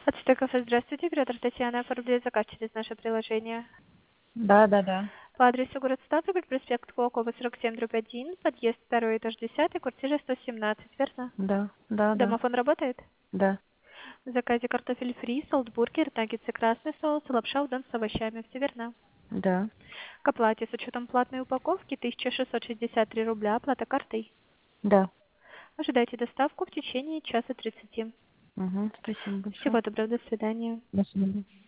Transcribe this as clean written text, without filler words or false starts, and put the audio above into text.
От Стекофа, здравствуйте, оператор Татьяна, оформляет заказ через наше приложение. Да. По адресу город Ставрополь, проспект Кулакова, 47/1, подъезд 2, этаж 10, квартира 117, верно? Да. Домофон работает? Да. В заказе картофель фри, солтбургер, наггетсы, красный соус, лапша удон с овощами, все верно? Да. К оплате с учетом платной упаковки 1663 рубля, оплата картой. Да. Ожидайте доставку в течение часа 30. Угу. Спасибо большое. Всего доброго, до свидания. До свидания.